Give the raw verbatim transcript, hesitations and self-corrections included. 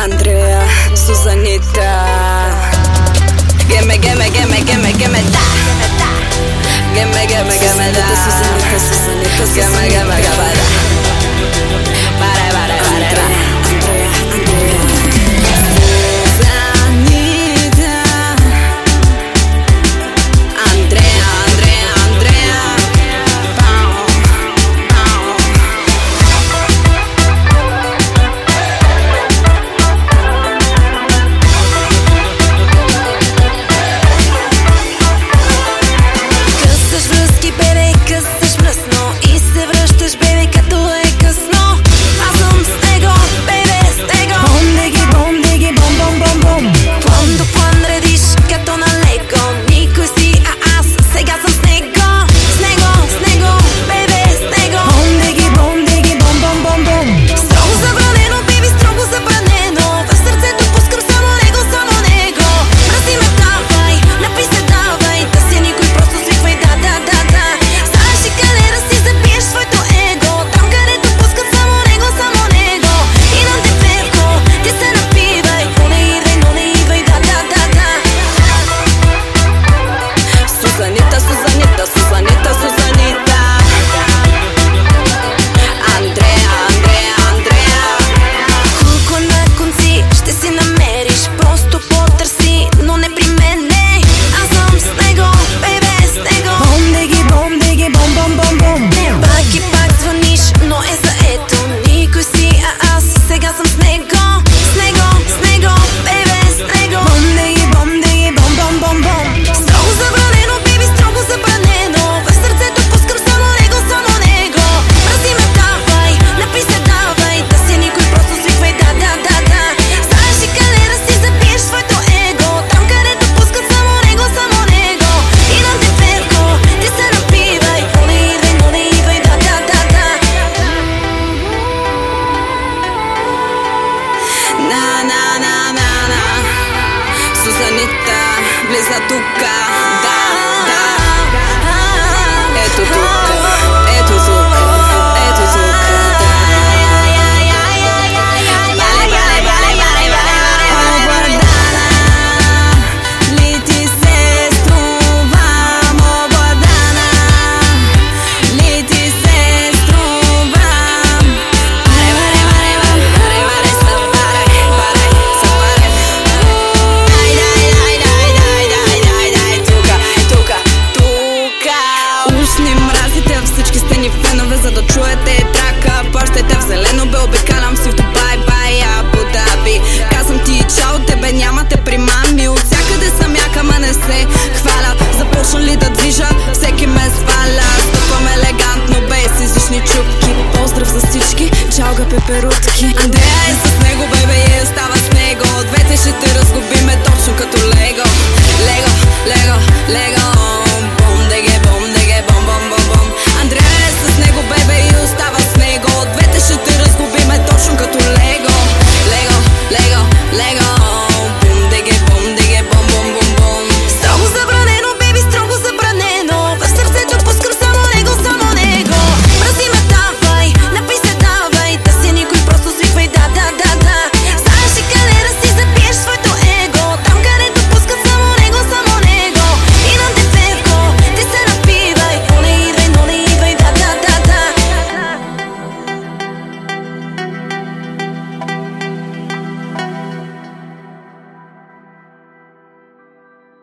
Андрея, Сузанита. Геме, геме, геме, геме, геме, да. Геме, геме, геме, да. Сузанита, Сузанита, геме, геме, геме, да. Баре, баре, баре, да. Андрея, Андрея. Сузанита. Андрея, Андрея, Андрея. Пау, пау. Късаш връзки, бебе, късаш мръсно и се връщаш, бебе, като е късно. Аз съм с него, бебе, с него. Бом, диги, бом, диги, бом, бом, бом, бом. План до план редиш, като на лего. Никой си, а аз сега съм с него. С него, с него, бебе, с него. Бом, диги, бом, диги, бом, бом, бом, бом. Строго забранено, беби, строго забранено. В сърцето пускам само него, само него. Мрази ме, давай, напи се, давай. Да си никой, просто свиквай, да, да, да, да. Ставаш и калера си, забиеш своето его. Там, където пускам само него, само него. И на деферко, ти се напивай. Но не идвай, но не идвай, да, да, да, да. Сузанита, Сузанита, Сузанита, Сузанита. Андрея, Андрея, Андрея. Колко на конци ще си намериш, просто потърси, но не при мене. Аз съм с него, бебе, с него. Бом, диги, бом, диги, бом, бом, бом, бом. Пак и пак звъниш, но е заето. Никой си, а аз сега съм с него. С него, с него, бебе, с него. Бом, диги, бом, диги, бом, бом, бом, бом. Строго забранено, беби, строго забранено. В сърцето пускам само него, само него. Мрази ме, давай, напи се, давай. Да си никой, просто свиквай, да, да, да, да. Ставаш и калера си, забиеш своето его. Там, където пускам само него, само него. И на деферко, ти се напивай. Но не идвай, но не идвай, да, да, да, да. На, на, на, на, на. Сузанита влиза тука, да, да. Ето тук, ето тук, ето тук, да. Бале, бале, бале, бале, бале, бале, обладана. Ли ти се струвам, обладана. Ли ти се струвам. Баре, баре, баре, баре, баре, баре, са баре, баре, са баре. Дай, дай, дай, дай, дай, дай, дай, дай, тука, тука, тука. Уж не мразите, всички сте ни фенове, за да чуете трака. Плащайте в зелено, бе, обикалям си в Дубай, бай, Абу Даби. Казвам ти чао, тебе нямате примами. От всякъде съм яка, ма не се хваля. Започна ли да движа, всеки ме сваля. Стъпвам елегантно, без излишни чупки. Поздрав за всички, чао га пеперутки.